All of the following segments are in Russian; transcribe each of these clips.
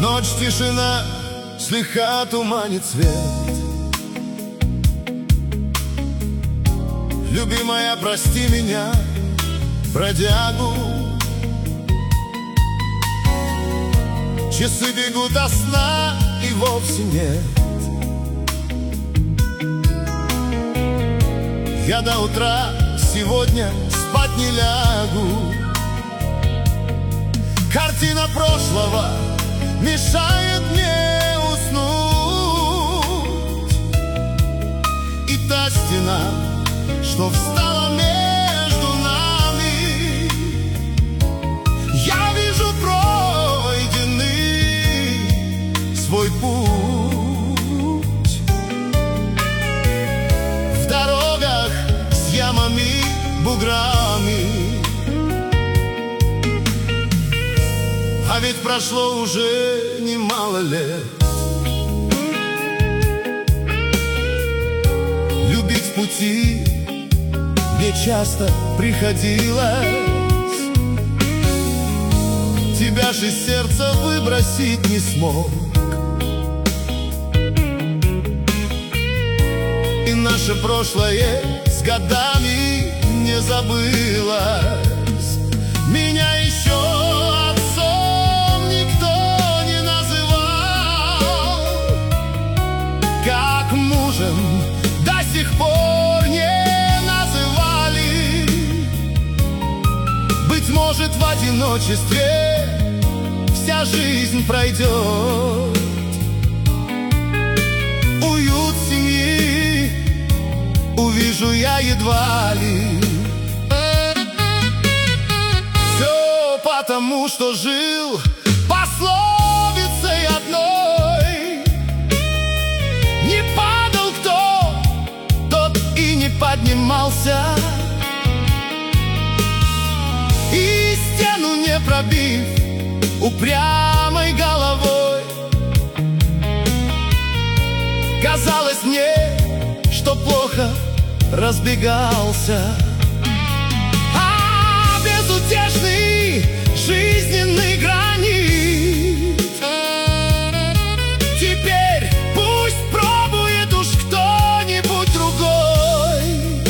Ночь, тишина, слегка туманит свет. Любимая, прости меня, бродягу. Часы бегут, а сна и вовсе нет. Я до утра сегодня спать не лягу. Картина прошлого мешает мне уснуть. И та стена, что встала между нами, я вижу пройденный свой путь. В дорогах с ямами, буграми, а ведь прошло уже немало лет. Любить в пути мне часто приходилось. Тебя же из сердца выбросить не смог. И наше прошлое с годами не забылось. Меня еще отцом никто не называл, как мужем до сих пор не называли. Быть может, в одиночестве вся жизнь пройдет. Уют семьи увижу я едва ли. Все потому, что жил пословицей одной: не падал кто, тот и не поднимался. И стену не пробив упрямой головой, казалось мне, что плохо разбегался. А безутешный жизненный гранит теперь пусть пробует уж кто-нибудь другой.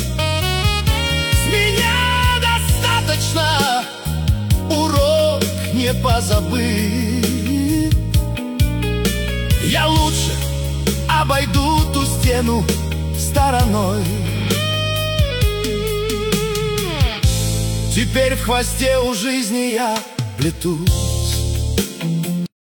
С меня достаточно, урок не позабыт. Я лучше обойду ту стену стороной. Теперь в хвосте у жизни я плету